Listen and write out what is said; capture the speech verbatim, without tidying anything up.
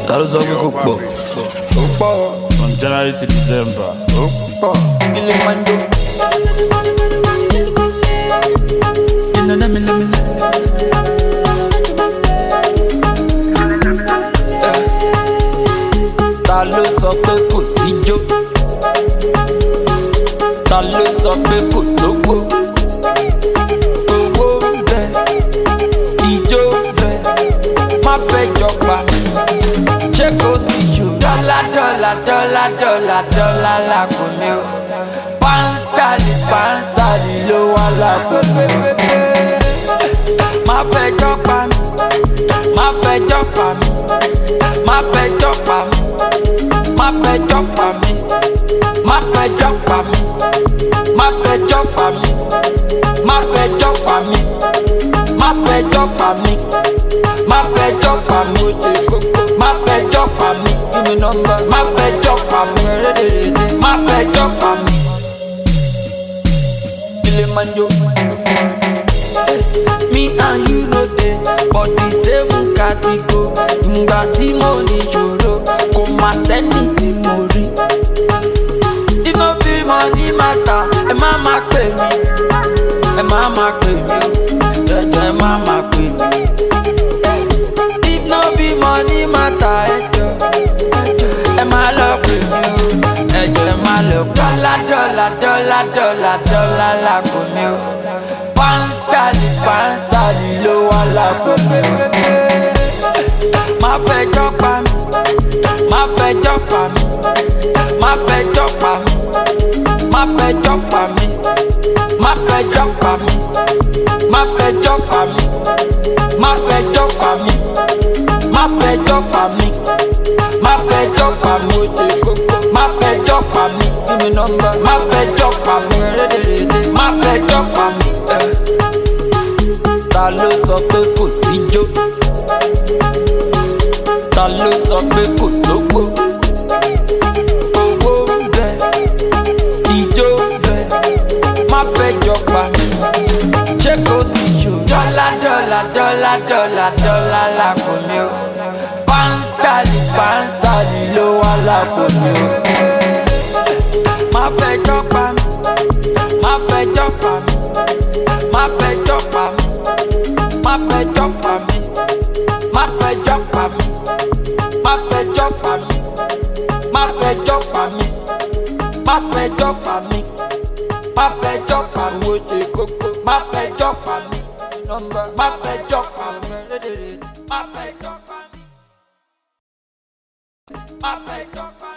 Ta ló sọ pé kò pọ̀? Ó pọ̀. From January to December. Ó pọ̀. Ilé máa ń jó. Ta ló sọ pé kò sí jó? Ta ló sọ pé kò sówó? Owó ń bẹ, ijó ń bẹ, má fẹ́ jọba. Ṣé kò sí ṣò? Dọ́là dọ́là dọ́là dọ́là dọ́là lápò mi o. Pánstálì pánstálì ló wà lápò mi o. Má fẹ́ jọba mi, má fẹ́ jọba mi, má fẹ́ jọba mi, má fẹ́ jọba mi, má fẹ́ jọba mi, má fẹ́ jọba mi, má fẹ́ jọba mi, má fẹ́ jọba mi, má fẹ́ jọba mi, má fẹ́ jọba mi, má fẹ́ jọba mi, má fẹ́ jọba mi. Ilé máa ń jó. Me and you no dey but the same category. Ngbà tí mo ní ìṣòro kò má sẹ́ni tí mo rí. If no be money matter, ẹ má má pè mí, ẹ má má pè mí o, jẹjẹ ẹ má má pè mí. If no be money matter, ẹ jọ ẹ má lọ pè mí o, ẹ jọ ẹ má lọ. Dọ́là dọ́là dọ́là dọ́là dọ́là lápò mi o. Pánstálì pánstálì ló wà lápò mi o. Má fẹ́ jọba mi, má fẹ́ jọba mi, má fẹ́ jọba mi, má fẹ́ jọba mi, má fẹ́ jọba mi, má fẹ́ jọba mi, má fẹ́ jọba mi, má fẹ́ jọba mi, má fẹ́ jọba mi, má fẹ́ jọba mi, má fẹ́ jọba mi, má fẹ́ jọba mi. Ta ló sọ pé kò sí jó? Ta ló sọ pé kò sówó? Owó ń bẹ, ijó ń bẹ, má fẹ́ jọba mi. Ṣé kò sí ṣò? Dọ́là dọ́là dọ́là dọ́là dọ́là lápò mi o. Pánstálì pánstálì ló wà lápò mi o. Má fẹ́ jọba mi, má fẹ́ jọba mi, má fẹ́ jọba mi, má fẹ́ jọba mi, má fẹ́ jọba mi, má fẹ́ jọba mi, má fẹ́ jọba mi, má fẹ́ jọba mi, má fẹ́ jọba mi, oje koko, má fẹ́ jọba mi, má fẹ́ jọba mi, má fẹ́ jọba mi, má fẹ́ jọba mi.